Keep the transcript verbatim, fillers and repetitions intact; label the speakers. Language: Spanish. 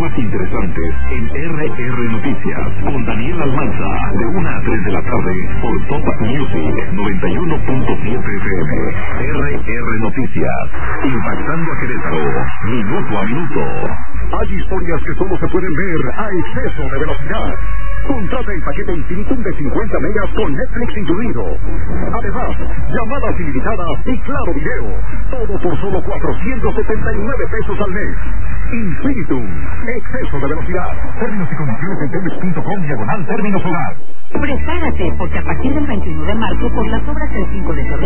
Speaker 1: más interesantes en R R Noticias con Daniel Almanza de una a tres de la tarde por Top Music noventa y uno punto siete F M. R R Noticias, impactando a Querétaro, minuto a minuto. Hay historias que solo se pueden ver a exceso de velocidad. Contrata el paquete Infinitum de cincuenta megas con Netflix incluido. Además, llamadas ilimitadas y claro video. Todo por solo cuatrocientos setenta y nueve pesos al mes. Infinitum, exceso de velocidad. Términos y condiciones en telmex punto com diagonal términos hogar.
Speaker 2: Prepárate, porque a partir del veintiuno de marzo, por las obras del cinco de febrero,